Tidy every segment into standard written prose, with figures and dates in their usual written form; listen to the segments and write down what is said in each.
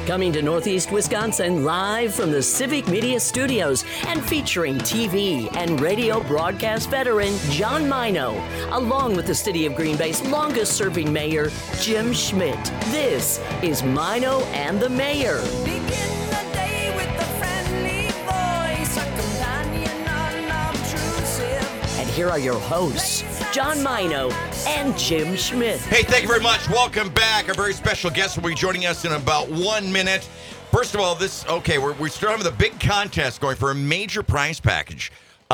Coming to Northeast Wisconsin live from the Civic Media Studios and featuring TV and radio broadcast veteran John Mino, along with the City of Green Bay's longest-serving mayor, Jim Schmidt. This is Mino and the Mayor. Begin the day with a friendly voice, a companion unobtrusive. And here are your hosts, John Mino and Jim Schmidt. Hey, thank you very much. Welcome back. Our very special guest will be joining us in about 1 minute. First of all, we're starting with a big contest going for a major prize package.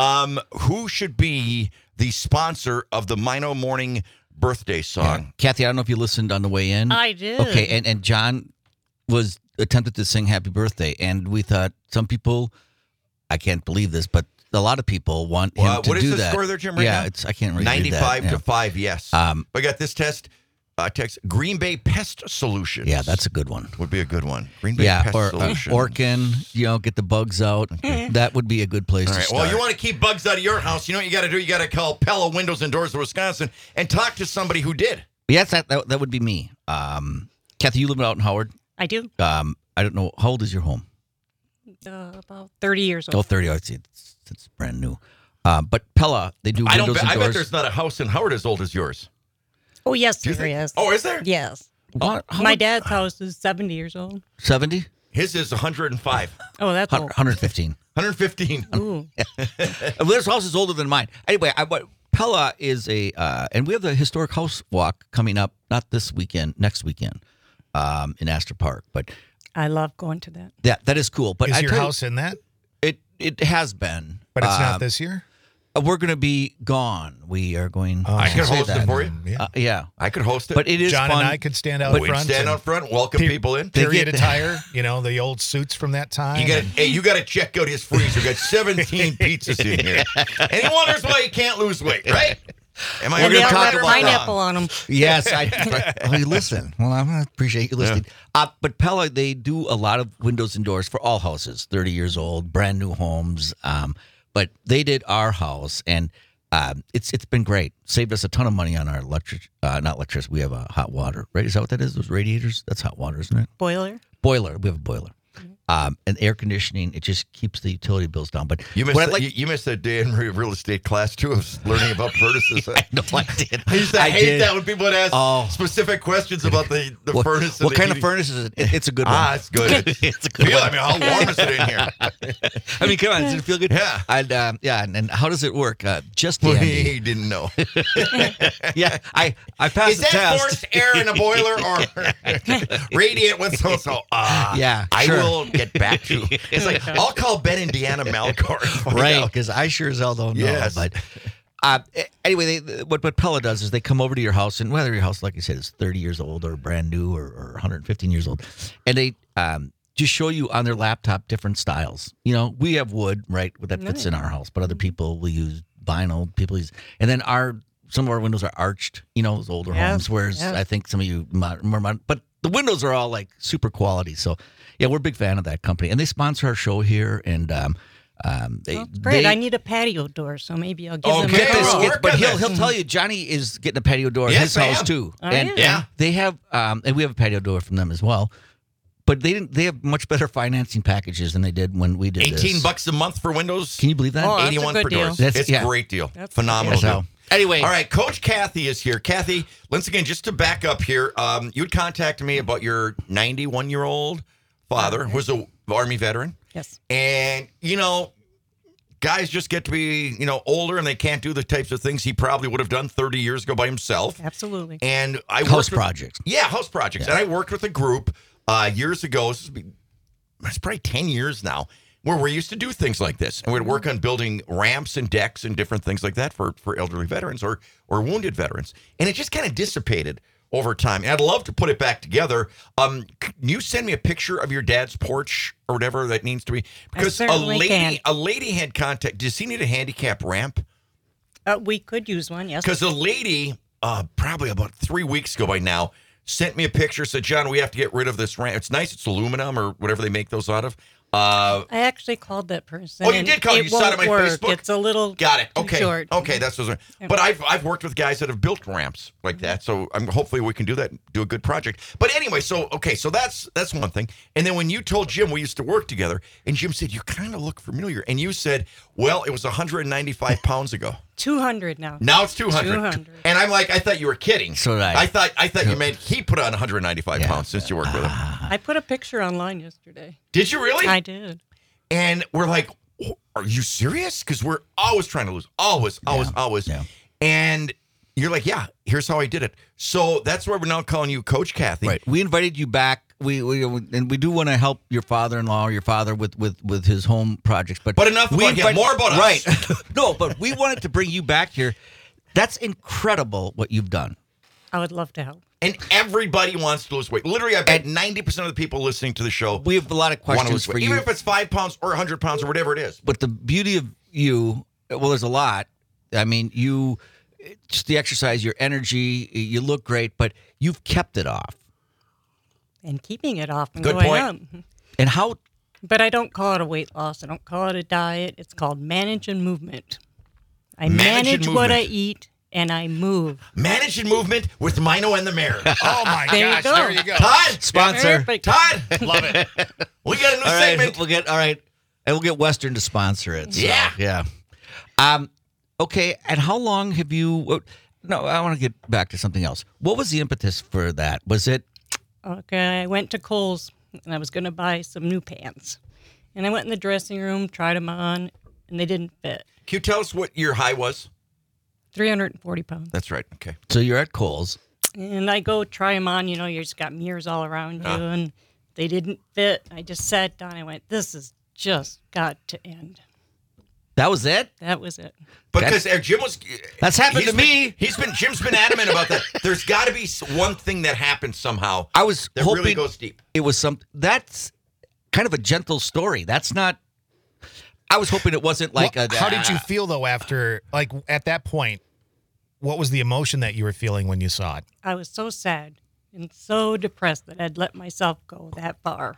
Who should be the sponsor of the Mino Morning birthday song? Yeah. Kathy, I don't know if you listened on the way in. I did. Okay, and John was attempted to sing Happy Birthday, and we thought some people, I can't believe this, but a lot of people want him to do that. What is the score there, Jim, right now? I can't really read that. 95 to 5, yes. We got this text, Green Bay Pest Solutions. Yeah, that's a good one. Would be a good one. Green Bay Pest Solutions. Orkin, get the bugs out. Okay. That would be a good place to start. Well, you want to keep bugs out of your house, you know what you got to do? You got to call Pella Windows and Doors of Wisconsin and talk to somebody who did. Yes, that would be me. Kathy, you live out in Howard? I do. I don't know. How old is your home? About 30 years old. Oh, 30. I see. It's brand new. But Pella, they do windows and doors. I bet there's not a house in Howard as old as yours. Oh, yes, there is. Oh, is there? Yes. What? My dad's house is 70 years old. 70? His is 105. Oh, that's old. 115. 115. Ooh. This house is older than mine. Anyway, Pella is and we have the historic house walk coming up, not this weekend, next weekend, in Astor Park. But I love going to that. that is cool. But is your house in that? It has been, but it's not this year. We're going to be gone. We are going. I can host it for you. Yeah, I could host it. But it is John fun. and I could stand out We'd front. Stand out front, welcome people in. Period attire, the old suits from that time. You got to check out his freezer. Got 17 pizzas in here, and he wonders why he can't lose weight, right? Am I And they going to all talk have about pineapple on them. Yes, listen. Well, I appreciate you listening. But Pella, they do a lot of windows and doors for all houses, 30 years old, brand new homes. But they did our house, and it's been great. Saved us a ton of money on our not electricity. We have hot water, right? Is that what that is? Those radiators? That's hot water, isn't it? Boiler. Boiler. We have a boiler. And air conditioning, it just keeps the utility bills down. But you missed that day in real estate class too of learning about furnaces. I know I did. I used to hate that when people would ask specific questions about the furnace. What kind of furnace is it? It's a good one. It's good. It's a good one. I mean, how warm is it in here? I mean, come on, does it feel good? Yeah. And how does it work? Just well, dandy. he didn't know. Yeah, I passed is the test. Is that forced air in a boiler or radiant with so? Yeah, I sure. will get back to. It's like I'll call Ben and Deanna Malcor. Right, because I sure as hell don't know. Yes. But anyway, what Pella does is they come over to your house, and whether your house, like I said, is 30 years old or brand new or 115 years old, and they just show you on their laptop different styles. We have wood, right, that fits in our house, but other people will use vinyl. And then some of our windows are arched, those older homes, whereas I think some of you more modern, but the windows are all like super quality. So, yeah, we're a big fan of that company, and they sponsor our show here. And great. I need a patio door, so maybe I'll give them get a this. call. But he'll tell you Johnny is getting a patio door at his house too. And they have, and we have a patio door from them as well. But they have much better financing packages than they did when we did $18 a month for windows. Can you believe that? Oh, that's 81 a for good doors. deal. It's a great deal. That's Phenomenal deal. Anyway. All right, Coach Kathy is here. Kathy, once again, just to back up here, you had contacted me about your 91-year-old father, who was an Army veteran. Yes. And, guys just get to be, older and they can't do the types of things he probably would have done 30 years ago by himself. Absolutely. And I house projects. Yeah, house projects. Yeah. And I worked with a group years ago. It's probably 10 years now, where we used to do things like this. And we'd work on building ramps and decks and different things like that for elderly veterans or wounded veterans. And it just kind of dissipated over time. And I'd love to put it back together. Can you send me a picture of your dad's porch or whatever that needs to be? Because a lady had contact. Does he need a handicap ramp? We could use one, yes. Because a lady, probably about 3 weeks ago by now, sent me a picture, said, John, we have to get rid of this ramp. It's nice. It's aluminum or whatever they make those out of. I actually called that person. Oh, you did call. It You saw it on my won't work. Facebook? It's a little Got it. too Okay. short. Okay, that's what. But I've worked with guys that have built ramps like that, so hopefully we can do that, do a good project. But anyway, so that's one thing. And then when you told Jim we used to work together, and Jim said you kind of look familiar, and you said, well, it was 195 pounds ago. 200 now. Now it's 200. 200. And I'm like, I thought you were kidding. So did I. I thought you meant he put on 195 pounds since you worked with him. I put a picture online yesterday. Did you really? I did. And we're like, oh, are you serious? Because we're always trying to lose. Always. Yeah. And you're like, yeah, here's how I did it. So that's why we're now calling you Coach Kathy. Right. We invited you back. We do want to help your father-in-law or your father with his home projects. But enough about him. More about us. Right. No, but we wanted to bring you back here. That's incredible what you've done. I would love to help. And everybody wants to lose weight. Literally, I bet 90% of the people listening to the show We have a lot of want to questions lose for weight. you. Even if it's 5 pounds or 100 pounds or whatever it is. But the beauty of you, well, there's a lot. I mean, just the exercise, your energy, you look great, but you've kept it off. And keeping it off and Good going point. up. And how? But I don't call it a weight loss. I don't call it a diet. It's called manage and movement. I Manage and manage what I movement. eat and I move. Manage and movement with Mino and the Mayor. Oh my There you gosh! go. There you go. Todd! Sponsor. Perfect. Todd! Love it. We got a new All right, segment. and we'll get Western to sponsor it. So, Yeah. yeah. Okay, and how long have you? No, I want to get back to something else. What was the impetus for that? Was it? Okay, I went to Kohl's and I was going to buy some new pants. And I went in the dressing room, tried them on, and they didn't fit. Can you tell us what your high was? 340 pounds. That's right. Okay. So you're at Kohl's. And I go try them on, you just got mirrors all around you, and they didn't fit. I just sat down. I went, this has just got to end. That was it. That was it. Because Jim was. That's happened to me. Jim's been adamant about that. There's got to be one thing that happens somehow. I was that hoping really goes deep. it was some. That's kind of a gentle story. That's not. I was hoping it wasn't like Well, how did you feel though after, like at that point? What was the emotion that you were feeling when you saw it? I was so sad and so depressed that I'd let myself go that far,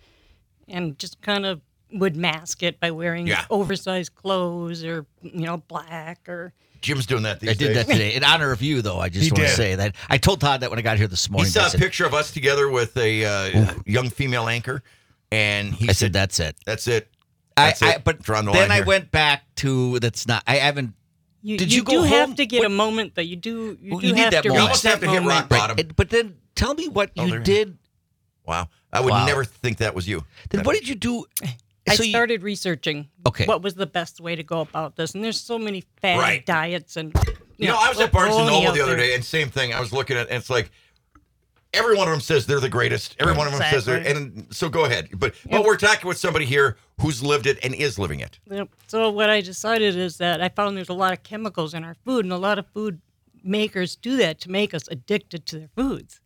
and just kind of would mask it by wearing oversized clothes or black or. Jim's doing that these I days. did that today in honor of you, though. I just He want to did. say that I told Todd that when I got here this He morning. saw I a said, picture of us together with a young female anchor, and he I said, said, "That's it." "That's it." That's it. But Drawing the then line I here. went back to that's not. I haven't. Did you you go do have home? to get What- a moment that you do. You Well, do you need have that to moment. You almost reach have to that hit rock moment. bottom. But then tell me what Oh, you there- did. Wow, I would Wow. never think that was you. Then what did you do? I So you- started researching Okay. what was the best way to go about this, and there's so many fad Right. diets and. You know, I was at Barnes and bologna Noble out the other there. day, and same thing. I was looking at, and it's like every one of them says they're the greatest. Every one of them says they're, Exactly. and so go ahead. But we're talking with somebody here who's lived it and is living it. Yep. So what I decided is that I found there's a lot of chemicals in our food, and a lot of food makers do that to make us addicted to their foods.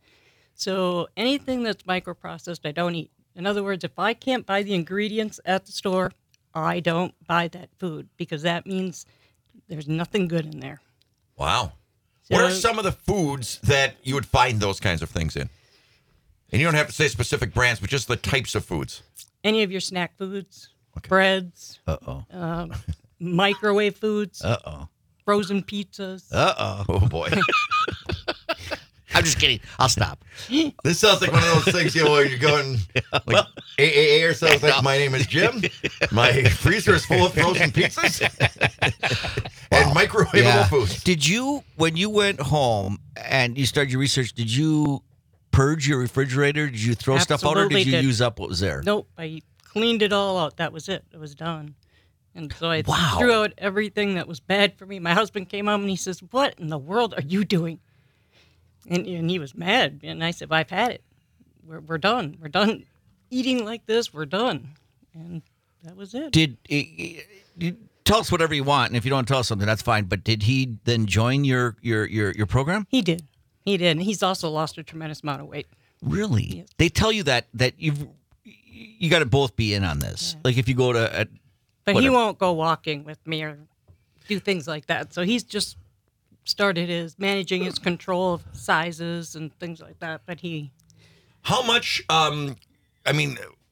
So anything that's microprocessed, I don't eat. In other words, if I can't buy the ingredients at the store, I don't buy that food because that means there's nothing good in there. Wow. What are So- some of the foods that you would find those kinds of things in? And you don't have to say specific brands, but just the types of foods. Any of your snack foods, breads, microwave foods, frozen pizzas. Oh boy. I'm just kidding. I'll stop. This sounds like one of those things, where you're going like AAA or sounds like my name is Jim. My freezer is full of frozen pizzas and microwavable foods. Did you, when you went home and you started your research, did you purge your refrigerator? Did you throw stuff out, or did Absolutely you did. use up what was there? Nope, I cleaned it all out. That was it. It was done. And so I Wow. threw out everything that was bad for me. My husband came home and he says, "What in the world are you doing?" And he was mad. And I said, well, "I've had it. We're done. We're done eating like this. We're done." And that was it. Did tell us whatever you want, and if you don't tell us something, that's fine. But did he then join your program? He did. He did. And he's also lost a tremendous amount of weight. Really? Yes. They tell you that you got to both be in on this. Like if you go to But he Whatever. won't go walking with me or do things like that. So he's just started managing his control of sizes and things like that. But he, How much,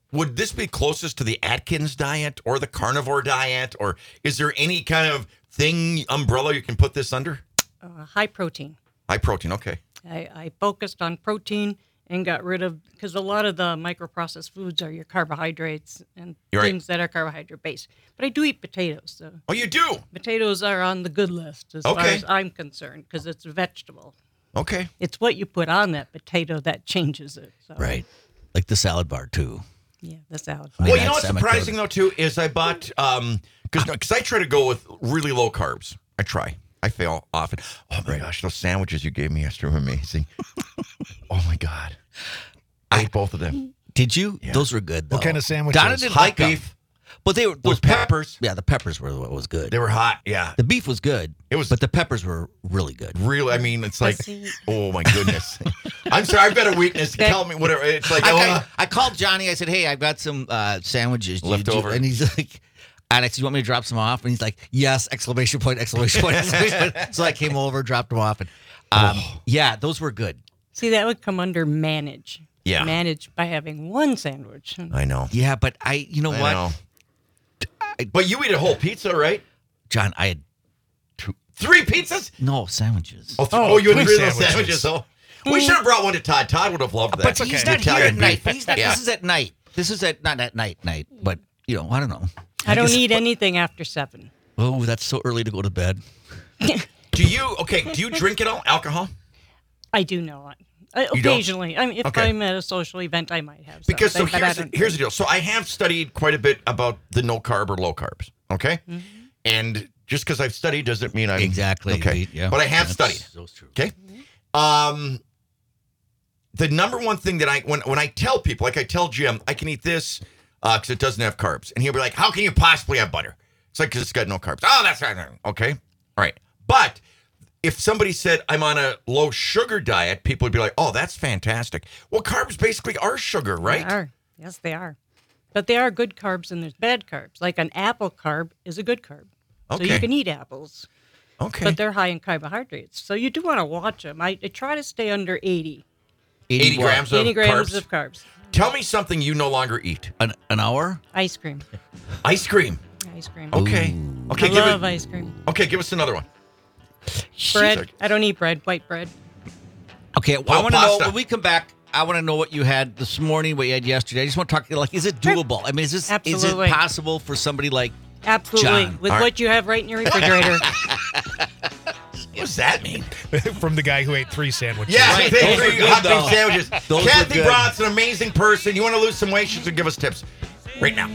would this be closest to the Atkins diet or the carnivore diet, or is there any kind of umbrella you can put this under? High protein. High protein, okay. I focused on protein and got rid of, because a lot of the microprocessed foods are your carbohydrates and You're right. things that are carbohydrate based. But I do eat potatoes. So Oh, you do? potatoes are on the good list as far Okay. as I'm concerned, because it's a vegetable. Okay. It's what you put on that potato that changes it. So, Right. Like the salad bar, too. Yeah, the salad. I mean, Well, you know that's what's surprising though too is I bought because I try to go with really low carbs. I try. I fail often. Oh my gosh, those sandwiches you gave me yesterday were amazing. Oh my god, I ate both of them. Did you? Those were good, though. What kind of sandwiches? Donna didn't Hot like them. beef. But they were Those peppers. Yeah, the peppers were what was good. They were hot. Yeah, The beef was good. It was- but the peppers were really good. real. I mean, it's like, See- oh my goodness. I'm sorry, I've got a weakness. Tell me whatever. It's like, I called Johnny. I said, "Hey, I've got some sandwiches Left over. and he's like, and I said, "You want me to drop some off?" And he's like, "Yes!" Exclamation point! Exclamation point! Exclamation point. So I came over, dropped them off, and yeah, those were good. See, that would come under manage. Yeah. Manage by having one sandwich. I know. Yeah, but you know I what, know. But you eat a whole pizza, right? John? I had 3 pizzas? no sandwiches. Oh, you had 3 3 of those sandwiches. sandwiches. Oh, we should have brought one to Todd. Todd would have loved that. But he's The not Here Italian at night. beef. He's not, Yeah. This is at night. This is at not at night, but I don't know. I don't guess- eat anything after 7. Oh, that's so early to go to bed. Do you drink it all? Alcohol? I do not. You don't? Occasionally. I mean, if Okay. I'm at a social event, I might have Because so something, but I here's don't here's the drink. deal. So I have studied quite a bit about the no carb or low carbs. Okay, and just because I've studied doesn't mean I'm Exactly. Okay, Yeah. but I have That's- studied. That's true. Okay. The number one thing that when I tell people, like I tell Jim, I can eat this because it doesn't have carbs, and he'll be like, "How can you possibly have butter?" It's like because it's got no carbs. Oh, that's right. Okay, all right. But if somebody said I'm on a low sugar diet, people would be like, "Oh, that's fantastic." Well, carbs basically are sugar, right? They are. Yes, they are. But there are good carbs and there's bad carbs. Like an apple carb is a good carb. So Okay. you can eat apples, Okay. but they're high in carbohydrates. So you do want to watch them. I try to stay under 80. 80 what? grams of 80 grams carbs. of carbs. Tell me something you no longer eat. An hour? Ice cream. Ice cream. Ice cream. Okay. Okay. I Give love it, ice cream. okay. Give us another one. Bread. I don't eat bread. White bread. Okay, Well, I want to know pasta. when we come back. I want to know what you had this morning, what you had yesterday. I just want to talk. Like, is it doable? I mean, is it Absolutely. possible for somebody like Absolutely. John, With all right. what you have right in your refrigerator. What does that mean? From the guy who ate 3 sandwiches. Yeah, Right, they those are agree. good, Hot beef though. sandwiches. Those are Kathy good. Broad's an amazing person. You want to lose some weight? She should give us tips right now.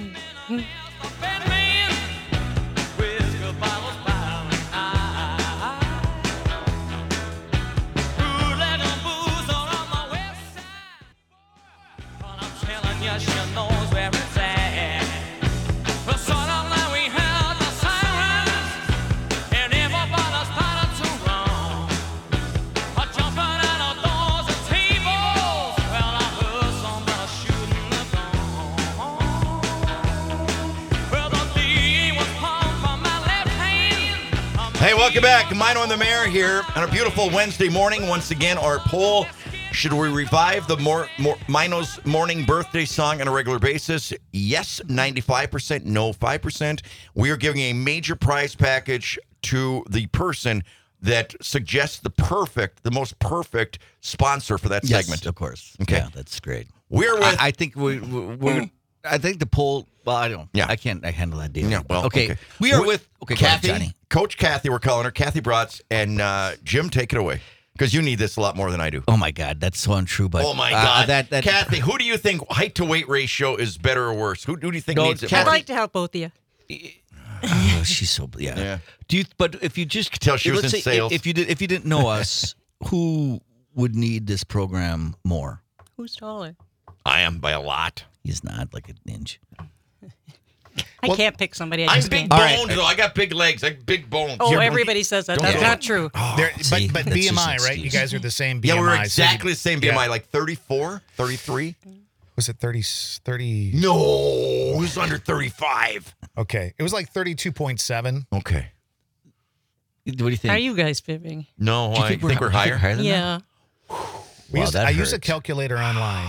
Hey, welcome back. Mine on the Mayor here on a beautiful Wednesday morning. Once again, our poll: should we revive the Mino's morning birthday song on a regular basis? Yes, 95%. No, 5%. We are giving a major prize package to the person that suggests the most perfect sponsor for that Yes, segment. of course. Okay. Yeah, that's great. We're with. I think we're I think the poll. Well, I don't. Yeah. I can't. I handle that deal. Yeah, well, okay. We are We're- with. Okay, go ahead, Kathy, Johnny. Coach Kathy, we're calling her Kathy Bratz, and Jim, take it away because you need this a lot more than I do. Oh my God, that's so untrue. But Oh my God, that Kathy, who do you think height to weight ratio is better or worse? Who do you think No, needs it Kathy- I'd more? like to help both of you. Oh, she's so yeah. Yeah. Do you? But if you just tell she was let's in say sales. If you didn't know us, who would need this program more? Who's taller? I am by a lot. He's not like an inch. I can't pick somebody. I I'm just big can't. All right. boned though. I got big legs. I got big bones. Oh, everybody says that. That's don't- not true. See, but that's just an BMI, right? You excuse. guys are the same BMI. Yeah, we're so exactly you- the same BMI, like 34, 33. Was it 30? No, it was under 35. Okay. It was like 32.7. Okay. What do you think? Are you guys fibbing? No, Do you I think we're higher. than that? Yeah. I that use a hurts. calculator online.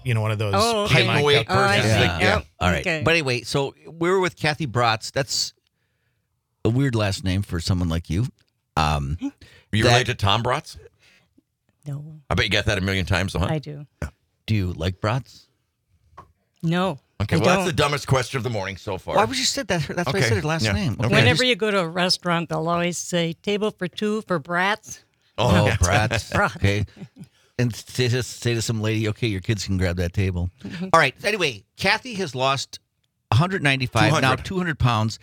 one of those Oh, okay. PMI Weight cup- Oh, I person. see. Yeah. Yep. All right. Okay. But anyway, so we were with Kathy Bratz. That's a weird last name for someone like you. Are you That- related to Tom Bratz? No, I bet you got that a million times, huh? I do. Do you like brats? No. Okay, I well, that's don't. the dumbest question of the morning so far. Why would you say that? That's why I Okay. said her last Yeah. name. Okay. Whenever you go to a restaurant, they'll always say table for two for brats. Oh, brats. Brats. Okay. And say to some lady, okay, your kids can grab that table. All right. Anyway, Kathy has lost 195, now 200 pounds.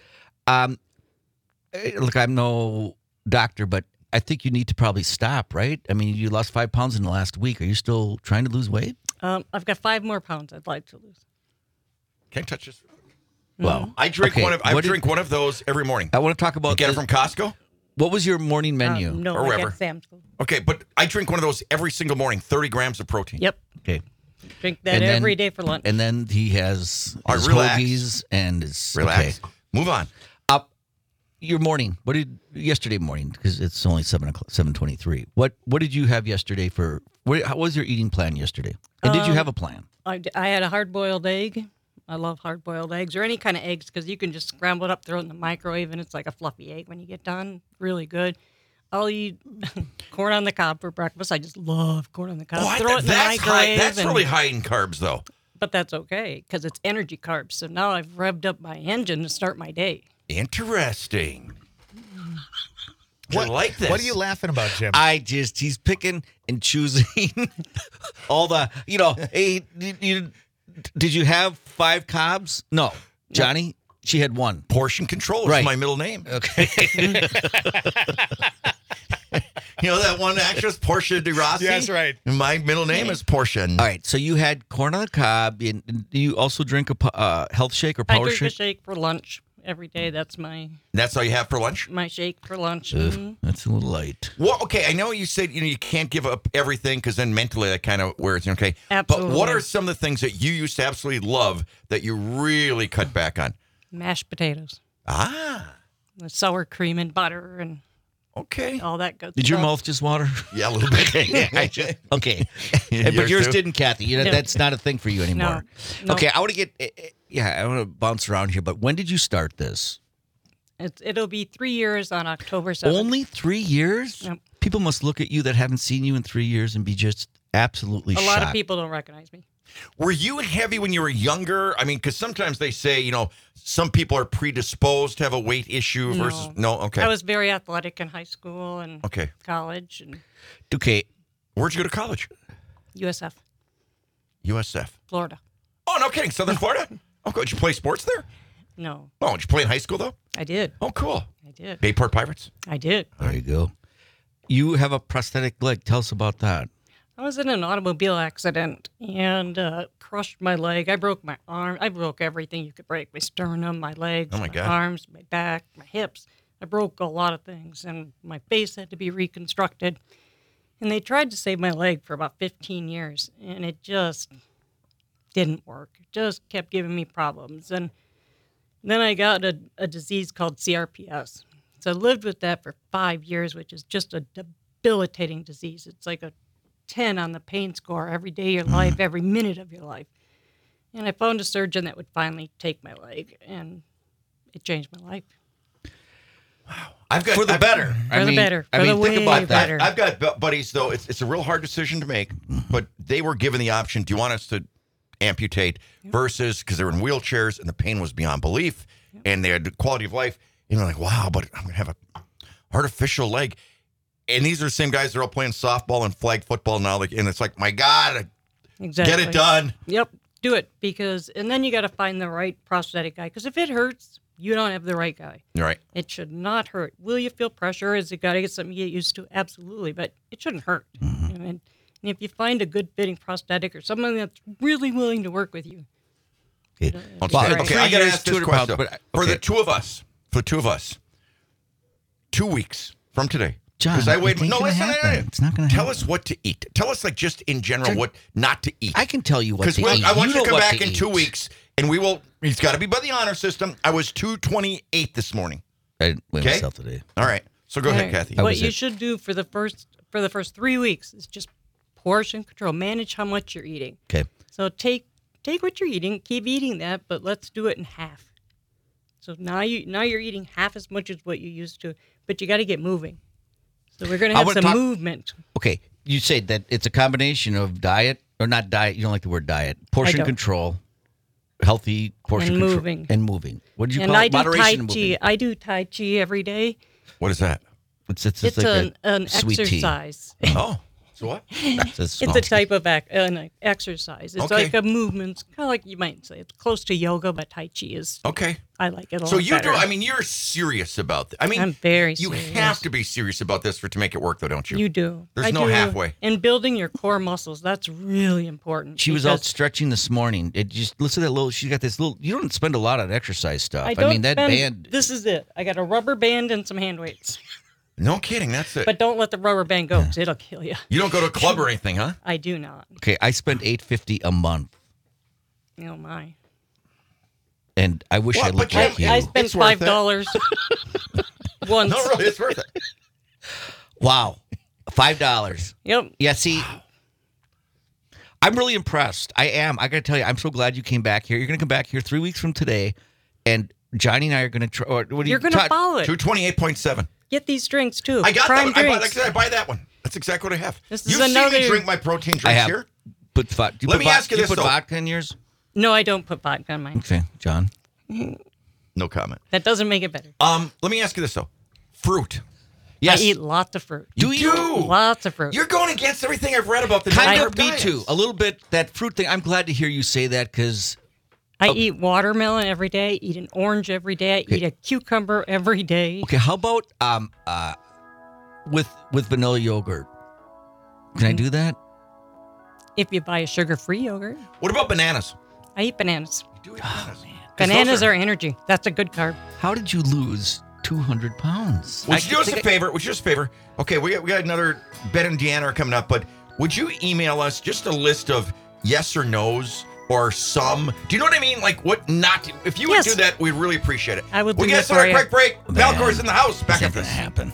Look, I'm no doctor, but I think you need to probably stop, right? I mean, you lost 5 pounds in the last week. Are you still trying to lose weight? I've got 5 more pounds I'd like to lose. Can't touch this. Well, I drink okay. one of. I What did- drink one of those every morning. I want to talk about Get it this. from Costco. What was your morning menu? No, Or I wherever. got Sam's Club. Okay, but I drink one of those every single morning. 30 grams of protein. Yep. Okay. Drink that And then- every day for lunch. And then he has All right, his relax. hoagies and his Relax. Okay. Move on. Your morning. What did yesterday morning? Because it's only 7:23. What did you have yesterday for? How was your eating plan yesterday? And did you have a plan? I had a hard-boiled egg. I love hard-boiled eggs or any kind of eggs because you can just scramble it up, throw it in the microwave, and it's like a fluffy egg when you get done. Really good. I'll eat corn on the cob for breakfast. I just love corn on the cob. Throw it in the that's high. microwave. That's and- really high in carbs, though. But that's okay because it's energy carbs. So now I've revved up my engine to start my day. Interesting. I like this. What are you laughing about, Jim? He's picking and choosing all the, hey, did you have 5 cobs? No. Johnny, she had 1. Portion control is Right. my middle name. Okay. You know that one actress, Portia de Rossi? Yes, right. My middle name is Portia. All right. So you had corn on the cob. And do you also drink a health shake or I power drink a shake? shake for lunch every day. That's my That's all you have for lunch? shake for lunch. Ugh, Mhm. that's a little light. Well, okay, I know you said you can't give up everything because then mentally that kind of wears you. Okay, But what Absolutely. are some of the things that you used to absolutely love that you really cut back on? Mashed potatoes, Ah, with sour cream and butter and okay. all that good Did stuff. your mouth just water? Yeah, a little bit. Okay. Yours But yours too? didn't, Kathy. That's not a thing for you anymore. No. Okay, I want to get, I want to bounce around here, but when did you start this? It'll be 3 years on October 7th. Only 3 years? Yep. People must look at you that haven't seen you in 3 years and be just absolutely A shocked. lot of people don't recognize me. Were you heavy when you were younger? I mean, because sometimes they say, some people are predisposed to have a weight issue versus no. Okay, I was very athletic in high school and okay. college and Okay, Where'd you go to college? USF, USF. Florida. Oh, no kidding. Southern Florida. Oh, cool. Did you play sports there? No, Oh, did you play in high school though? I did. Oh, cool. I did. Bayport Pirates. I did. there you go. You have a prosthetic leg. Tell us about that. I was in an automobile accident and crushed my leg. I broke my arm. I broke everything you could break. My sternum, my legs, Oh, my God. arms, my back, my hips. I broke a lot of things, and my face had to be reconstructed. And they tried to save my leg for about 15 years, and it just didn't work. It just kept giving me problems. And then I got a disease called CRPS. So I lived with that for 5 years, which is just a debilitating disease. It's like a 10 on the pain score every day of your life, every minute of your life. And I found a surgeon that would finally take my leg, and it changed my life. I've got For the better. For the better. For the think way about that. better. I've got buddies though. It's a real hard decision to make, but they were given the option. Do you want us to amputate versus because they were in wheelchairs and the pain was beyond belief, and they had quality of life. And they're like, wow, but I'm gonna have a artificial leg. And these are the same guys that are all playing softball and flag football now. And it's like, my God, Exactly. get it done. Yep. Do it and then you got to find the right prosthetic guy. Because if it hurts, you don't have the right guy. You're right. It should not hurt. Will you feel pressure? Is it got to get something you get used to? Absolutely. But it shouldn't hurt. And if you find a good fitting prosthetic or someone that's really willing to work with you, Okay. Okay, Well, okay, 3 I gotta years, ask this 200 question. pounds, but- For okay. the two of us, 2 weeks from today. John, Because I it wait. ain't No, gonna listen. happen. It's not gonna Tell happen. us what to eat. Tell us, like, just in general, what not to eat. I can tell you what Because to eat. I want you know to come what back to in eat. 2 weeks, and we will. It's got to be by the honor system. I was 228 this morning. I didn't weigh Okay. myself today. All right. So go ahead, Right. Kathy. How What was you it? should do for the first 3 weeks is just portion control. Manage how much you're eating. Okay. So take what you're eating, keep eating that, but let's do it in half. So now you're eating half as much as what you used to, but you got to get moving. So we're going to have some movement. Okay, you say that it's a combination of diet, or not diet, you don't like the word diet, portion control, healthy portion And control. moving. And moving. What did you And call I it? do Moderation Tai and moving. Chi. I do Tai Chi every day. What is that? It's It's like an sweet tea. exercise. Oh, so what? It's a type of an exercise. It's Okay. like a movement, kind of like you might say. It's close to yoga, but Tai Chi is. Okay. I like it a lot So you better. do. I mean, you're serious about this. I mean, I'm very You serious. have to be serious about this to make it work, though, don't you? You do. There's I no do. halfway. And building your core muscles, that's really important. She was out because stretching this morning. It just listen to that little. She got this little. You don't spend a lot on exercise stuff. I don't mean that spend- band. This is it. I got a rubber band and some hand weights. No kidding. That's it. But don't let the rubber band go, 'cause it'll kill you. You don't go to a club or anything, huh? I do not. Okay, I spend $850 a month, Oh my. and I wish Well, I looked but like you. I spent It's worth it. $5 once. No, really, it's worth it. Wow, $5. Yep. Yeah, see, I'm really impressed. I am. I got to tell you, I'm so glad you came back here. You're going to come back here 3 weeks from today, and Johnny and I are going to try. Or what do You're going to follow it. 228.7. Get these drinks too. I got Prime that. I buy, drinks. like I said, I buy that one. That's exactly what I have. This is You've seen another- me drink my protein drinks I have. here? Put vodka. Do you Let put me vodka- ask you do this, put though. vodka in yours? No, I don't put vodka on mine. Okay, John. No comment. That doesn't make it better. Let me ask you this, though. Fruit. Yes. I eat lots of fruit. You do? Lots of fruit. You're going against everything I've read about the Kind no-carb of me diet. too. A little bit that fruit thing. I'm glad to hear you say that because I eat watermelon every day. I eat an orange every day. I eat a cucumber every day. okay. How about with vanilla yogurt? Can I do that? If you buy a sugar-free yogurt, What about bananas? I eat bananas. You do eat bananas. 'Cause Bananas those are energy. That's a good carb. How did you lose 200 pounds? Would you do us a favor? Would you do us a favor? Okay, we got another Ben and Deanna are coming up, but would you email us just a list of yes or no's or some? Do you know what I mean? Like what not to, if you would Yes. do that, we'd really appreciate it. I would We do get that us on our for you. quick break. Valcor's in the house. Back Is that after gonna this. happen?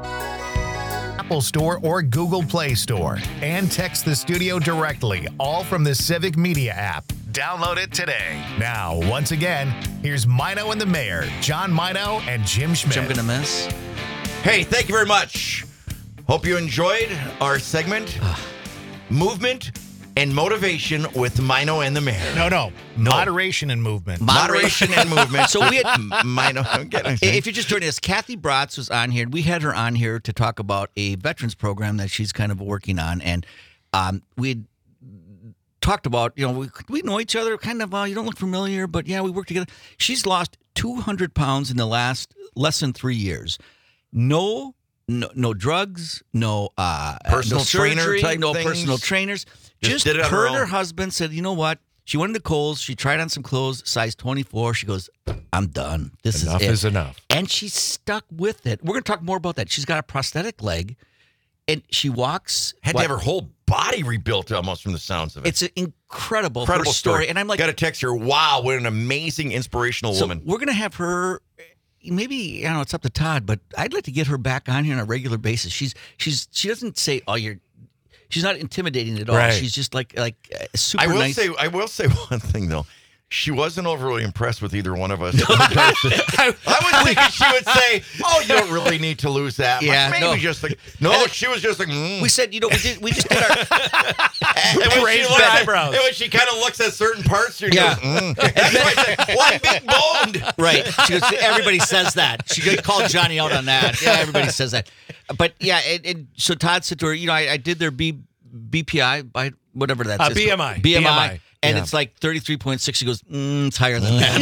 Apple Store or Google Play Store. And text the studio directly, all from the Civic Media app. Download it today. Now, once again, here's Mino and the Mayor, John Mino and Jim Schmidt. Which I'm gonna miss. Hey, thank you very much. Hope you enjoyed our segment, Movement and Motivation with Mino and the Mayor. No. Moderation and movement. Moderation and movement. So we had Mino. If you're just joining us, Kathy Bratz was on here. And we had her on here to talk about a veterans program that she's kind of working on, and we had talked about, we know each other, kind of. You don't look familiar, but yeah, we work together. She's lost 200 pounds in the less than 3 years. No drugs, no Personal no trainer surgery, type no things. personal trainers. Just Just did it on her her and her own. husband said, you know what? She went into Kohl's. She tried on some clothes, size 24. She goes, I'm done. This Enough is it. is enough. And she's stuck with it. We're going to talk more about that. She's got a prosthetic leg, and she walks. Had to have her whole body rebuilt almost from the sounds of it. It's an incredible Incredible story. And I'm like, got a text here. Wow, what an amazing, inspirational so woman. we're going to have her. Maybe I don't know. It's up to Todd, but I'd like to get her back on here on a regular basis. She doesn't say, "Oh, you're." She's not intimidating at all. Right. She's just like super I will nice. I will say one thing though. She wasn't overly impressed with either one of us. I was thinking she would say, "Oh, you don't really need to lose that much." Yeah, Maybe no. just like she was just like. We said, we just did our. And when raised she looks at- eyebrows. and when she kind of looks at certain parts, she Yeah. goes, That's why I said, "Well, I'm big boned." Right. She goes, everybody says that. She called Johnny out on that. Yeah, everybody says that. But yeah, so Todd said to her, I did their BPI by whatever that's. it's BMI. called. BMI. And Yeah. it's like 33.6. She goes, it's higher than that.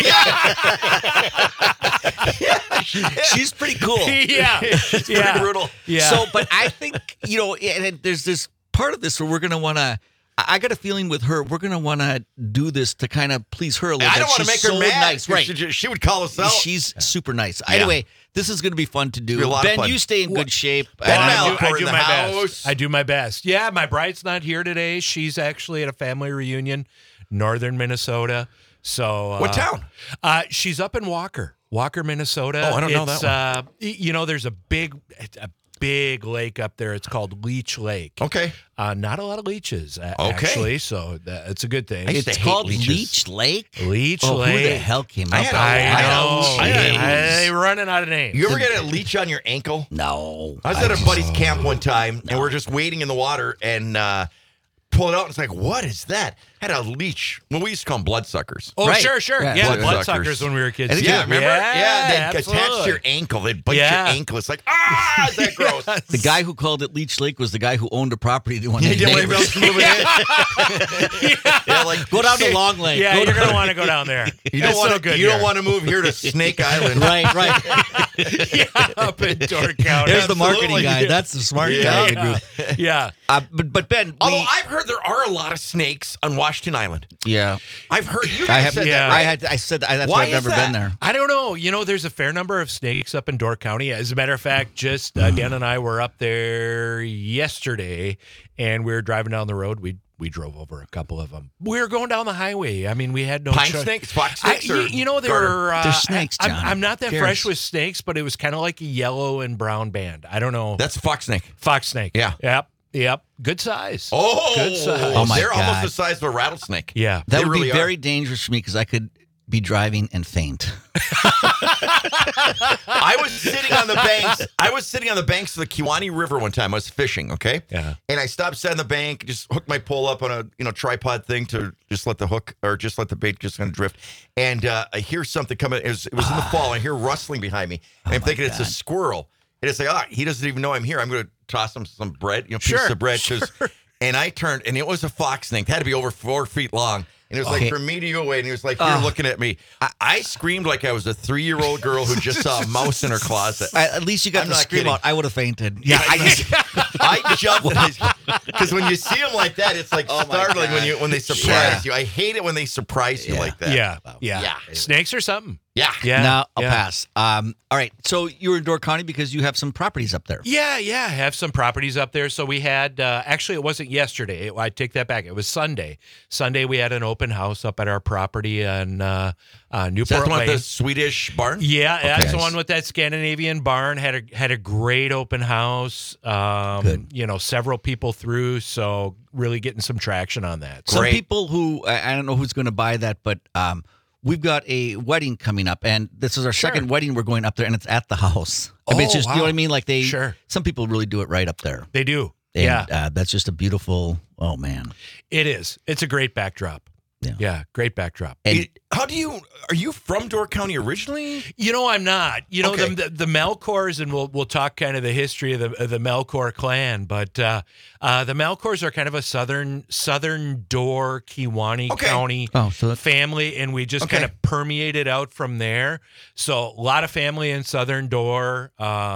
She's pretty cool. Yeah. Pretty brutal. Yeah. So, but I think, and there's this part of this where we're going to want to, I got a feeling with her, we're going to want to do this to kind of please her a little I bit. don't want to make She's her so mad. nice. Right. She would call us out. She's super nice. Anyway, this is going to be fun to be a do. lot of Ben, fun. you stay in good shape. Ben And Mal- I'm- Malcor I in do the my house. best. I do my best. Yeah, my bride's not here today. She's actually at a family reunion, northern Minnesota. So What town? She's up in Walker, Minnesota. Oh, I don't know that one. There's a big big lake up there. It's called Leech Lake. Okay. Not a lot of leeches, Okay. actually, so it's a good thing. I used to It's hate called leeches. Leech Lake. Leech Oh, Lake. who the hell came I up had with a- I that? know. I had- They're running out of names. You ever get a leech on your ankle? No. I was at a buddy's camp one time, and we're just wading in the water, and pull it out, and it's like, what is that? Had a leech. Well, we used to call them bloodsuckers. Oh, Right. sure. Yeah, Yeah, bloodsuckers. bloodsuckers when we were kids. Yeah, remember? Yeah, they'd attach to your ankle. They'd bite your ankle. It's like, is that gross? The guy who called it Leech Lake was the guy who owned a property. Didn't want Yeah, his didn't want neighbors. anybody else moving in. Yeah, like, Go down to Long Lake. Yeah, Go you're down- going to want to go down there. you don't It's want so to. good You don't here. want to move here to Snake Island. Right. Yeah, up in Door County. There's the marketing Absolutely. guy. That's the smart Yeah. guy in the group. Yeah. But Ben, Although I've heard there are a lot of snakes on Washington Island. yeah, I've heard you I guys have. said yeah. that. Right? I said that's Why why I've is never that? been there. I don't know. There's a fair number of snakes up in Door County. As a matter of fact, just Dan and I were up there yesterday, and we were driving down the road. We drove over a couple of them. We were going down the highway. I mean, we had no Pine choice. snakes, fox snakes, or they garter? were. They're snakes, John. I'm not that Cheers. fresh with snakes, but it was kind of like a yellow and brown band. I don't know. That's a fox snake. Fox snake. Yeah. Yep. Good size. Oh, Good size. Oh, my they're almost God. the size of a rattlesnake. Yeah. That They would really be are. very dangerous for me because I could be driving and faint. I was sitting on the banks. I was sitting on the banks of the Kiwani River one time. I was fishing, okay? Yeah. And I stopped, sat on the bank, just hooked my pole up on a tripod thing to just let the hook or just let the bait just kind of drift. And I hear something coming. It was in the fall. I hear rustling behind me. And I'm thinking it's a squirrel. And it's like, he doesn't even know I'm here. I'm going to toss him some bread, piece Sure, of bread. 'Cause- And I turned, and it was a fox snake. It had to be over 4 feet long. And it was like from me to you away. And he was like, you're looking at me. I screamed like I was a 3-year-old girl who just saw a mouse in her closet. At least you got I'm to not scream kidding. out. I would have fainted. Yeah, I jumped because when you see them like that, it's like Oh, my startling God. when they surprise you. I hate it when they surprise you like that. Yeah. Yeah. Snakes are something. Yeah. Yeah. Now I'll yeah. pass. All right. So you were in Door County because you have some properties up there. Yeah, I have some properties up there. So we had, actually, it wasn't yesterday. I take that back. It was Sunday. Sunday, we had an open house up at our property on Is that Newport the one with Lane. the Swedish barn? Yeah, that's the Nice. one with that Scandinavian barn. Had a great open house. Good. Several people through. So really getting some traction on that. Some Great. people who I don't know who's going to buy that, but we've got a wedding coming up, and this is our second wedding we're going up there, and it's at the house. I mean, it's Oh, just you know wow. what I mean. Like Sure. some people really do it right up there. They do. And, Yeah, that's just a beautiful. Oh man, it is. It's a great backdrop. Yeah. Great backdrop. and Are you from Door County originally? I'm not. Okay. The Melkors, and we'll talk kind of the history of the Melkor clan, but the Melkors are kind of a southern Door Kiwani Okay. County Oh, so that's- family, and we just Okay. kind of permeated out from there. So a lot of family in Southern Door,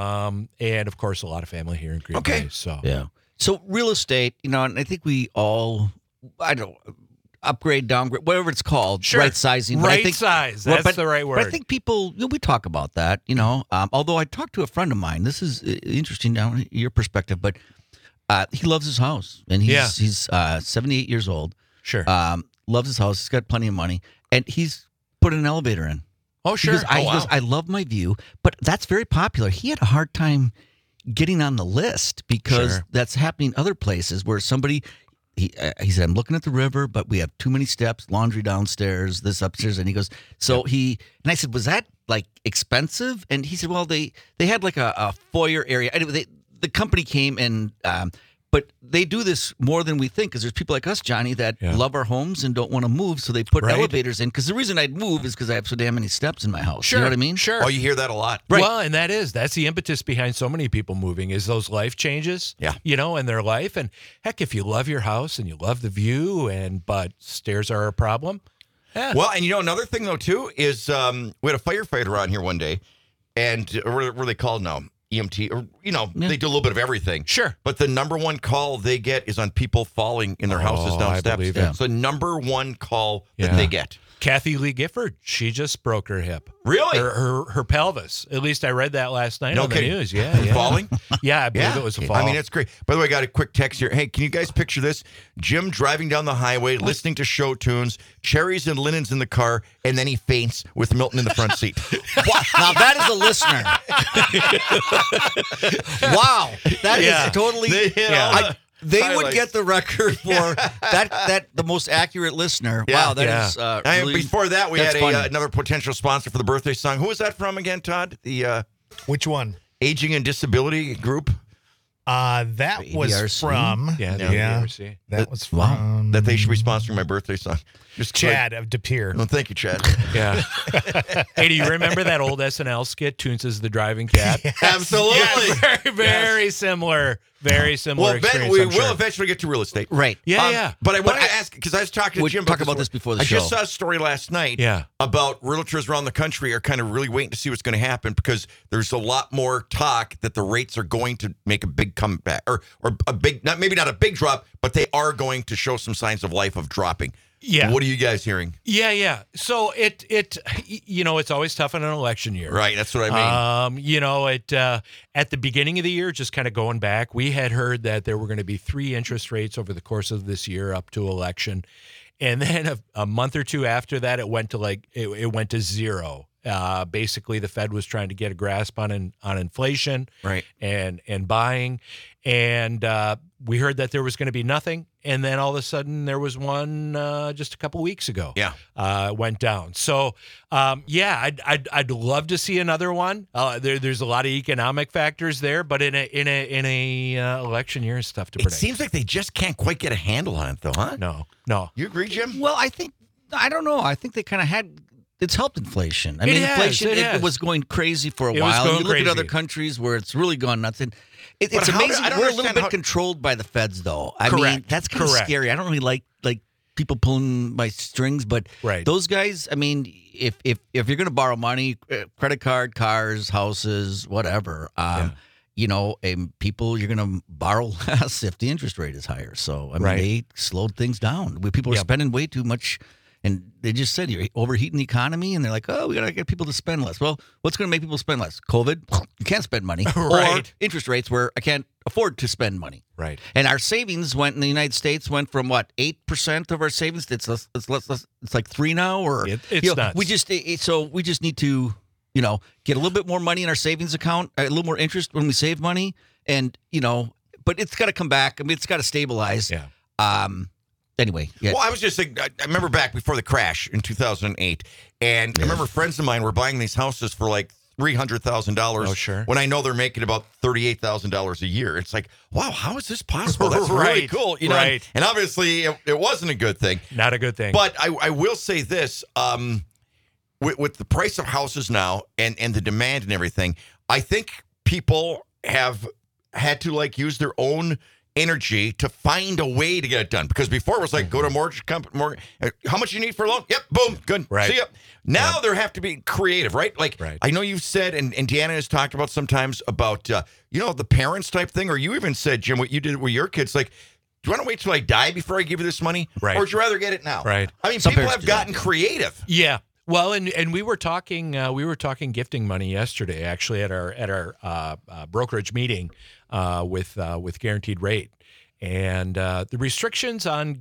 and of course a lot of family here in Green Okay. Bay. So yeah. So real estate, and I think we all, I don't upgrade, downgrade, whatever it's called, Sure. right sizing. But I Right think, size. Well, That's the right But I word. think people, we talk about that, although I talked to a friend of mine. This is interesting now, your perspective, but he loves his house, and he's 78 years old. Sure. Loves his house. He's got plenty of money, and he's put an elevator in. Oh, sure. He goes, I love my view, but that's very popular. He had a hard time getting on the list because Sure. that's happening other places where somebody. He said, I'm looking at the river, but we have too many steps, laundry downstairs, this upstairs. And he goes, and I said, was that like expensive? And he said, well, they had like a foyer area. Anyway, the company came and, but they do this more than we think because there's people like us, Johnny, that Yeah. love our homes and don't want to move. So they put Right. elevators in because the reason I'd move is because I have so damn many steps in my house. Sure. You know what I mean? Sure. Oh, you hear that a lot. Right. Well, and that's the impetus behind so many people moving is those life changes. Yeah. In their life. And heck, if you love your house and you love the view but stairs are a problem. Yeah. Well, and another thing though too is we had a firefighter on here one day, and what are they called now? EMT, or they do a little bit of everything. Sure. But the number one call they get is on people falling in their houses down I steps. believe it. It's the number one call that Yeah. they get. Kathy Lee Gifford, she just broke her hip. Really? Her pelvis. At least I read that last night No on kidding. the news. Yeah. Falling? Yeah, I believe it was a fall. I mean, it's great. By the way, I got a quick text here. Hey, can you guys picture this? Jim driving down the highway, listening to show tunes, cherries and linens in the car, and then he faints with Milton in the front seat. Now that is a listener. Wow, that Yeah. is totally. Yeah. They would Highlights. get the record for that the most accurate listener. Yeah. Wow, that Yeah. is And really, before that, we that's had funny. another potential sponsor for the birthday song. Who was that from again, Todd? The Which one? Aging and Disability Group That was ADRC? from. Yeah, the yeah. ADRC. That was Wow. from that they should be sponsoring my birthday song. Just Chad of De Pere. Well, thank you, Chad. Yeah. Hey, do you remember that old SNL skit, Toons is the Driving Cat? Absolutely. Yeah, very similar. Very similar Well, Ben, experience, we I'm will sure. eventure get to real estate. Right. Yeah, yeah. But I wanted to ask, because I was talking to we Jim talked about this before the I show. just saw a story last night Yeah. about realtors around the country are kind of really waiting to see what's going to happen because there's a lot more talk that the rates are going to make a big comeback or a big, maybe not a big drop, but they are going to show some signs of life of dropping. Yeah. What are you guys hearing? Yeah. So it's always tough in an election year. Right. That's what I mean. At the beginning of the year, just kind of going back, we had heard that there were going to be 3 interest rates over the course of this year up to election. And then a month or two after that, it went to it went to 0. Basically, the Fed was trying to get a grasp on inflation, Right. and buying, and we heard that there was going to be nothing, and then all of a sudden there was one just a couple weeks ago. Yeah. Went down. So I'd love to see another one. There's a lot of economic factors there, but in a election year, it's tough to It predict. seems like they just can't quite get a handle on it, though, huh? No. You agree, Jim? Well, I don't know. I think they kind of had. It's helped inflation. I It mean, has, inflation it has. was going crazy for a It was while. going You look at other crazy. countries where it's really gone nuts. And it's But how do- amazing. I don't We're a little understand bit how- controlled by the feds, though. I mean, Correct. that's kind of Correct. scary. I don't really like people pulling my strings, but Right. those guys. I mean, if you're going to borrow money, credit card, cars, houses, whatever. People, you're going to borrow less if the interest rate is higher. So, I mean, Right. they slowed things down. People are Yep. spending way too much, and they just said you're overheating the economy, and they're like, oh, we got to get people to spend less. Well, what's going to make people spend less? COVID? You can't spend money. Or Right. interest rates where I can't afford to spend money. Right. And our savings went in the United States went from what 8% of our savings. It's like 3 now, or It's nuts. We just need to get a little bit more money in our savings account, a little more interest when we save money, and but it's got to come back. I mean, it's got to stabilize. Yeah. Anyway, yeah. Well, I was just thinking, I remember back before the crash in 2008, and I remember friends of mine were buying these houses for like $300,000. Oh, sure. When I know they're making about $38,000 a year, it's like, wow, how is this possible? That's really Right. cool, Right. And obviously, it wasn't a good thing. Not a good thing. But I will say this: with the price of houses now and the demand and everything, I think people have had to use their own energy to find a way to get it done. Because before it was like, go to mortgage company, how much you need for a loan? Yep, boom, good. Right. See ya. Now they have to be creative, right? Right. I know you've said, and Deanna has talked about sometimes about, the parents type thing, or you even said, Jim, what you did with your kids, like, do you want to wait till I die before I give you this money? Right. Or would you rather get it now? Right. I mean, Some people parents have do that. gotten creative. Yeah. Well, and we were talking gifting money yesterday, actually, at our brokerage meeting with Guaranteed Rate, and the restrictions on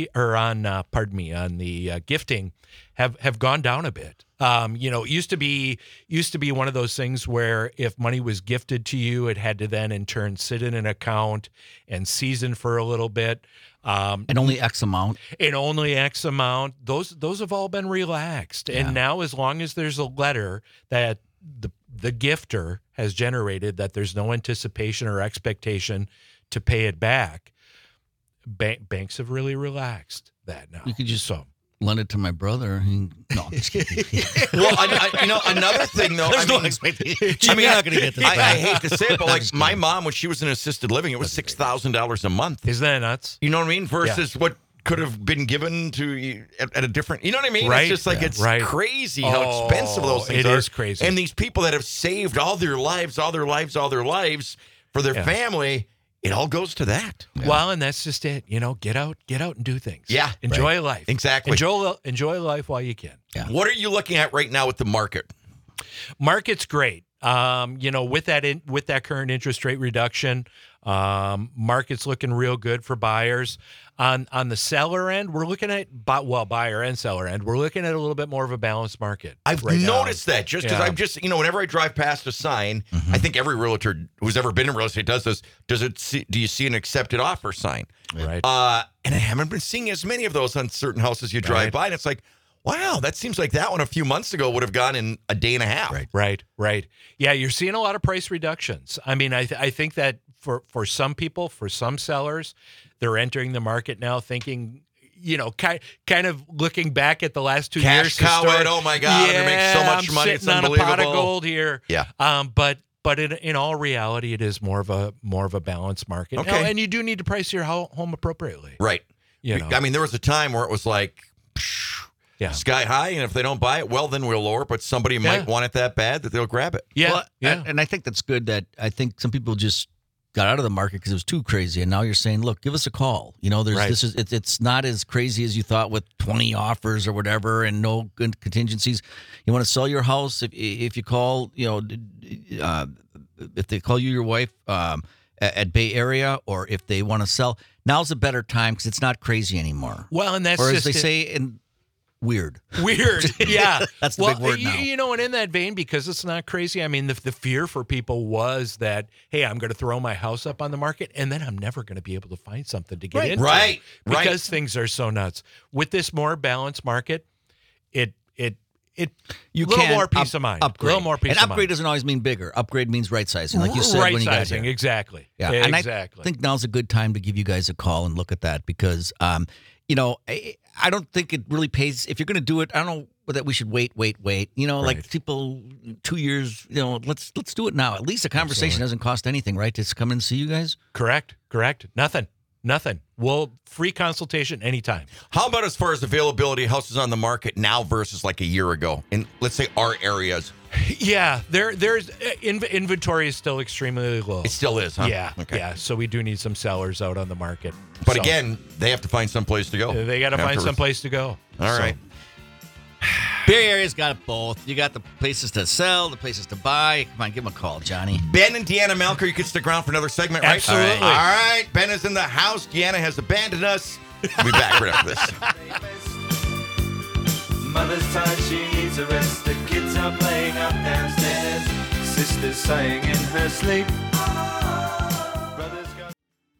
the gifting have gone down a bit. It used to be one of those things where if money was gifted to you, it had to then in turn sit in an account and season for a little bit. and only X amount. And only X amount. Those have all been relaxed. And now, as long as there's a letter that the gifter has generated that there's no anticipation or expectation to pay it back, banks have really relaxed that now. You could just lend it to my brother. No, I'm just kidding. Well, another thing though, There's I no mean, expectation. You're not going to get this I back. hate to say it, but my mom, when she was in assisted living, it was $6,000 a month. Isn't that nuts? You know what I mean? Versus what could have been given to you at a different, you know what I mean? Right. It's just like, it's Right. crazy how expensive those things it are. is crazy. And these people that have saved all their lives for their family, it all goes to that. Well, and that's just it. Get out and do things. Yeah. Enjoy life. Exactly. Enjoy life while you can. What are you looking at right now with the market? Market's great. With that current interest rate reduction, market's looking real good for buyers. On the seller end, we're looking at buyer and seller end, we're looking at a little bit more of a balanced market. I've right now. noticed that just because I'm just, whenever I drive past a sign, I think every realtor who's ever been in real estate does this. Do you see an accepted offer sign? Right. And I haven't been seeing as many of those on certain houses you drive by. And it's like, wow, that seems like that one a few months ago would have gone in a day and a half. Right. Yeah, you're seeing a lot of price reductions. I mean, I think that for some people, for some sellers, they're entering the market now thinking, kind of looking back at the last 2 years. Cash cow it, oh my God, they're making so much I'm money, it's sitting on a pot of unbelievable. gold here. Yeah. But in all reality, it is more of a balanced market. Okay. And you do need to price your home appropriately. Right. I mean, there was a time where it was like, sky high, and if they don't buy it, well, then we'll lower. But somebody might want it that bad that they'll grab it. Yeah. Well, and I think that's good that I think some people just got out of the market because it was too crazy. And now you're saying, look, give us a call. It's not as crazy as you thought with 20 offers or whatever and no good contingencies. You want to sell your house. If you call, if they call you your wife at Bay Area, or if they want to sell, now's a better time because it's not crazy anymore. Well, and that's or just as they say in weird. Yeah. That's the big word now. And in that vein, because it's not crazy, I mean, the fear for people was that, hey, I'm going to throw my house up on the market and then I'm never going to be able to find something to get into. Right. Because things are so nuts. With this more balanced market, You little can more peace of mind. Upgrade. A little more peace and of upgrade mind. doesn't always mean bigger. Upgrade means right sizing, like you said when you got Right-sizing, here. exactly. Yeah, exactly. And I think now's a good time to give you guys a call and look at that because, I don't think it really pays. If you're going to do it, I don't know that we should wait. Like people 2 years, let's do it now. At least a conversation doesn't cost anything, right? To come and see you guys. Correct. Nothing. Well, free consultation anytime. How about as far as availability of houses on the market now versus like a year ago in, let's say, our areas? Yeah, there's inventory is still extremely low. It still is, huh? Yeah, Okay. yeah. So we do need some sellers out on the market. But So, again, they have to find some place to go. they got to find some place to go. All right. Bay Area's got both. You got the places to sell, the places to buy. Come on, give them a call, Johnny. Ben and Deanna Malker, you can stick around for another segment, right? Absolutely. All right. Ben is in the house. Deanna has abandoned us. We'll be back right after this. Mother's tired, she needs a rest. The kids are playing up downstairs. Sister's sighing in her sleep. Brother's got...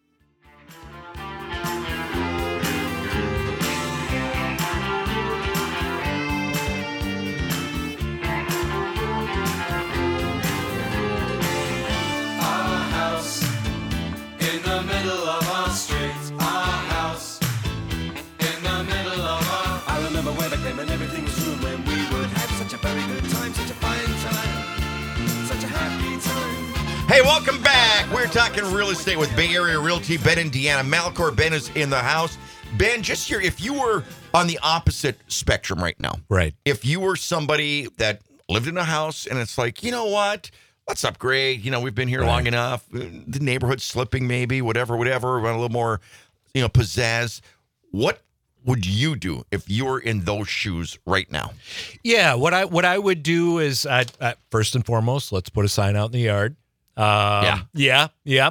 Our house in the middle of our street. Our house in the middle of our... I remember when I came and everything was room when we would have such a very good time, such a fine time, such a happy time. Hey, welcome back. We're talking real estate with Bay Area Realty, Ben and Deanna Malcor. Ben is in the house. Ben, just here, if you were on the opposite spectrum right now, Right. if you were somebody that lived in a house and it's like, you know what, let's upgrade. We've been here long enough. The neighborhood's slipping maybe, whatever. We want a little more, pizzazz. What would you do if you were in those shoes right now? Yeah, what I would do is first and foremost, let's put a sign out in the yard. Yeah.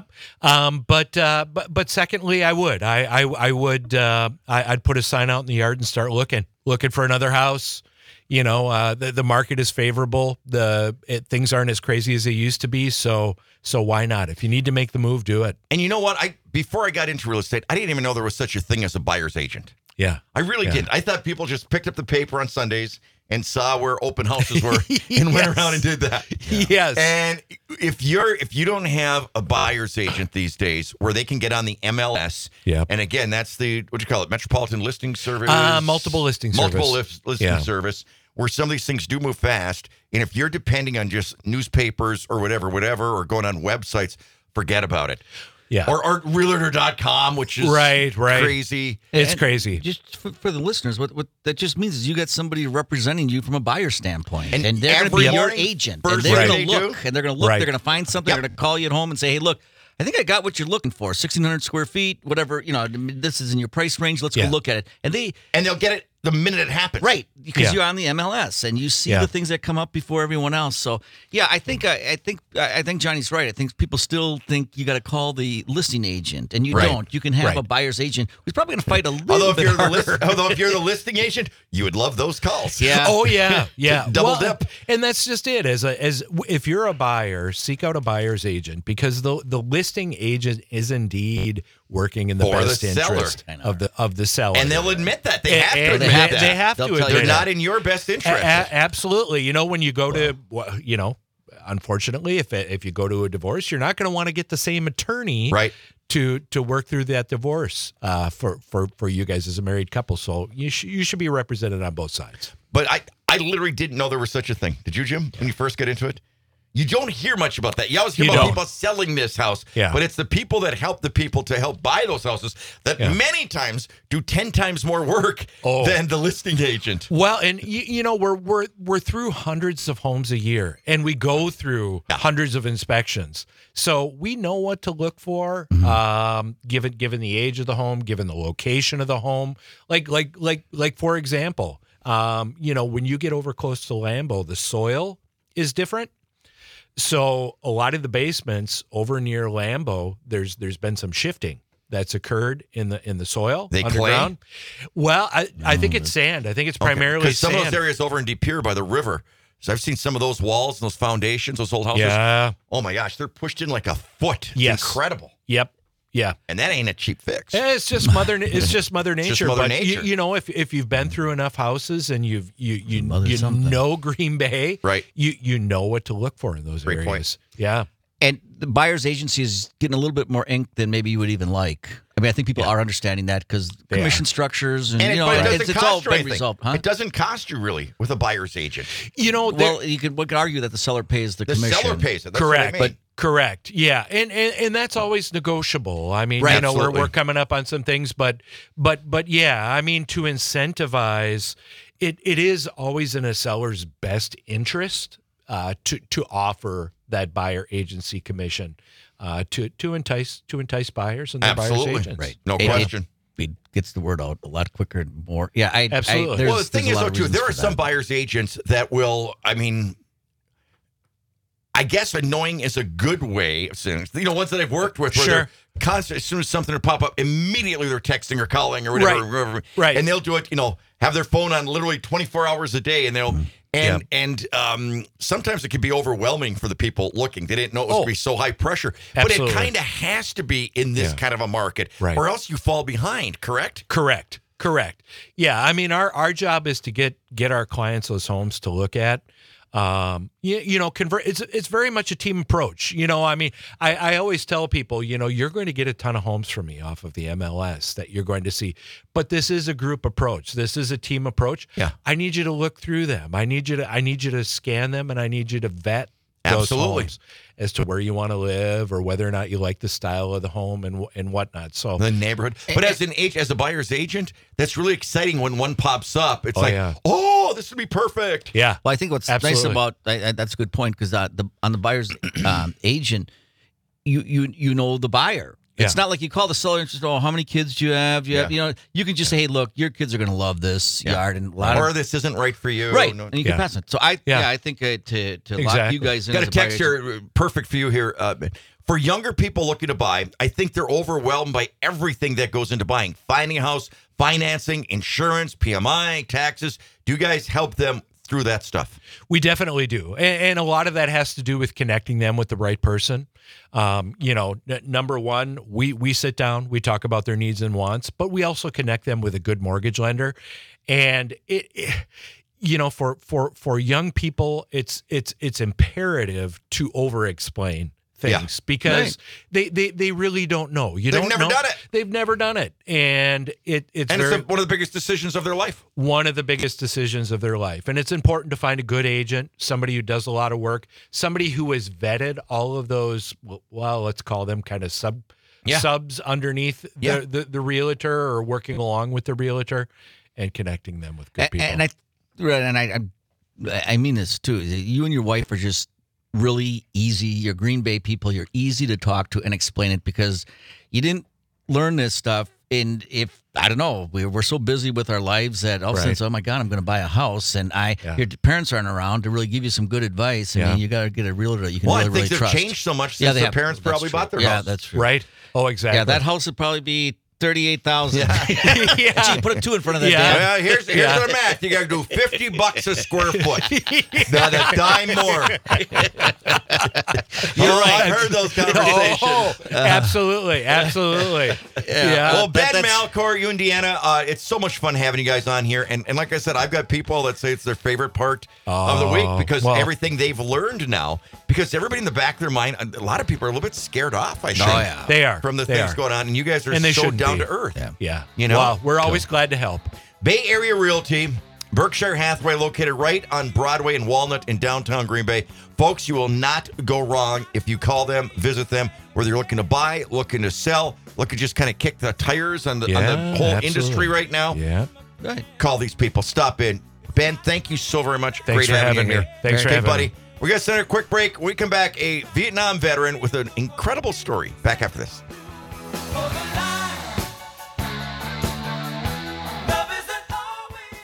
But secondly, I would. I'd put a sign out in the yard and start looking for another house. The market is favorable. Things aren't as crazy as they used to be. So why not? If you need to make the move, do it. And you know what? Before I got into real estate, I didn't even know there was such a thing as a buyer's agent. Yeah. I really didn't. I thought people just picked up the paper on Sundays and saw where open houses were and went around and did that. Yes. And if you don't have a buyer's agent these days where they can get on the MLS, Yep. and again, that's the, what do you call it, Metropolitan Listing Service? Multiple listing service. Multiple listing service, where some of these things do move fast. And if you're depending on just newspapers or whatever, or going on websites, forget about it. Yeah. Or realtor.com, which is Right. crazy. It's And crazy. Just for the listeners, what that just means is you got somebody representing you from a buyer standpoint, And and they're going to every be your morning, agent, first and they're thing going they to look, do- and they're going to look, Right. they're going to find something, they're going to call you at home and say, hey, look, I think I got what you're looking for, 1,600 square feet, whatever, this is in your price range. Let's go look at it, and And they'll get it the minute it happens. Right, because Yeah. you're on the MLS and you see Yeah. the things that come up before everyone else. So, yeah, I think Johnny's right. I think people still think you got to call the listing agent, and you Right. don't. You can have Right. a buyer's agent who's probably going to fight a little Although if bit you're harder. although if you're the listing agent, you would love those calls. Yeah. Oh yeah, yeah. Double dip. and that's just it. As if you're a buyer, seek out a buyer's agent because the listing agent is indeed working in the For the best seller. interest I know. of the seller. And they'll admit that. They have to And admit they have that. to. They have They'll to tell admit They're you that. not in your best interest. Absolutely. You know, when you go to, unfortunately, if you go to a divorce, you're not going to want to get the same attorney Right. to work through that divorce for you guys as a married couple. So you should be represented on both sides. But I literally didn't know there was such a thing. Did you, Jim, when you first get into it? You don't hear much about that. You always hear You about don't. people selling this house. Yeah. But it's the people that help the people to help buy those houses that Yeah. many times do 10 times more work Oh. than the listing agent. Well, and you know we're through hundreds of homes a year, and we go through hundreds of inspections, so we know what to look for. Given the age of the home, given the location of the home, like for example, when you get over close to Lambeau, the soil is different. So a lot of the basements over near Lambeau, there's been some shifting that's occurred in the soil They clay? underground. Well, I think it's sand. I think it's primarily Because some sand. of those areas over in De Pere by the river. So I've seen some of those walls and those foundations, those old houses. Yeah. Oh my gosh, they're pushed in like a foot. It's Yes. incredible. Yep. Yeah. And that ain't a cheap fix. It's just mother. It's just Mother Nature. Mother but Nature. You know, if you've been through enough houses and you Mother something. know Green Bay, Right. You know what to look for in those Great areas. point. Yeah. And the buyer's agency is getting a little bit more ink than maybe you would even like. I mean, I think people are understanding that because They commission structures and, And you know, but it doesn't it's cost all you been anything. resolved. Huh? It doesn't cost you really with a buyer's agent. You know, Well, one could argue that the seller pays the The commission. seller pays it. That's correct, what I mean. correct. Yeah, and that's always negotiable. I mean, Right, you know, absolutely. we're coming up on some things, but yeah, I mean, to incentivize it is always in a seller's best interest to offer that buyer agency commission to entice buyers and their buyers Absolutely. agents. Right. No It- question. It gets the word out a lot quicker and more. Yeah, Absolutely. there's- Well, the thing there's is, a lot though, of too, reasons there for are some that. buyer's agents that will, I guess annoying is a good way of saying it. You know, ones that I've worked with where Sure. they're constant, as soon as something will pop up, immediately they're texting or calling or whatever. Right. whatever. Right. And they'll do it, have their phone on literally 24 hours a day and they'll, sometimes it can be overwhelming for the people looking. They didn't know it was going to be so high pressure. Absolutely. But it kind of has to be in this kind of a market Right. or else you fall behind, correct? Correct. Yeah, I mean, our job is to get our clients those homes to look at. Convert. It's very much a team approach. You know, I mean, I always tell people, you're going to get a ton of homes from me off of the MLS that you're going to see, but this is a group approach. This is a team approach. Yeah. I need you to look through them. I need you to scan them, and I need you to vet those Absolutely. homes as to where you want to live or whether or not you like the style of the home and whatnot. So The neighborhood. But as a buyer's agent, that's really exciting when one pops up. It's yeah. This would be perfect. yeah. Well, I think what's Absolutely. nice about that's a good point because on the buyer's agent, you know the buyer. It's Yeah. not like you call the seller and just, how many kids do you have? You can just say, hey, look, your kids are going to love this yard and a lot Or of this isn't right for you. right, No. and you can Yeah. pass it. So I think to lock Exactly. you guys in. Got as a a buyer text agent- here, perfect for you here. For younger people looking to buy, I think they're overwhelmed by everything that goes into buying. Finding a house, financing, insurance, PMI, taxes. Do you guys help them through that stuff? We definitely do. And a lot of that has to do with connecting them with the right person. Number one, we sit down, we talk about their needs and wants, but we also connect them with a good mortgage lender. And for young people, it's imperative to over-explain things because they really don't know. They've never done it. They've never done it. And it's And very it's one of the biggest decisions of their life. one of the biggest decisions of their life. And it's important to find a good agent, somebody who does a lot of work, somebody who has vetted all of those, well, let's call them kind of subs underneath the realtor or working along with the realtor and connecting them with good people. And I mean this too. You and your wife are just really easy. You're Green Bay people. You're easy to talk to and explain it because you didn't learn this stuff And if, I don't know, we're so busy with our lives that all of a sudden, oh my God, I'm going to buy a house. And your parents aren't around to really give you some good advice. I mean, you got to get a realtor that you can really things trust. have changed so much since their parents probably bought their house. Yeah, that's true. Right? Oh, exactly. Yeah, that house would probably be $38,000. Yeah. Gee, put a 2 in front of that. Well, here's the math. You got to do $50 a square foot. Not a dime more. You're right. I've heard those conversations. Absolutely. Yeah. Well, Ben, Malcor, you and Deanna, it's so much fun having you guys on here. And like I said, I've got people that say it's their favorite part of the week because everything they've learned now. Because everybody in the back of their mind, a lot of people are a little bit scared off, I think. Oh, yeah. They are. From the things going on. And you guys are so down to earth. Yeah. You know? Well, we're always glad to help. Bay Area Realty, Berkshire Hathaway, located right on Broadway and Walnut in downtown Green Bay. Folks, you will not go wrong if you call them, visit them, whether you're looking to buy, looking to sell, looking to just kind of kick the tires on the whole industry right now. Yeah. Right. Call these people. Stop in. Ben, thank you so very much. Thanks Great for having you me. here. Thanks for having buddy. me. We're going to send a quick break. When we come back, a Vietnam veteran with an incredible story. Back after this.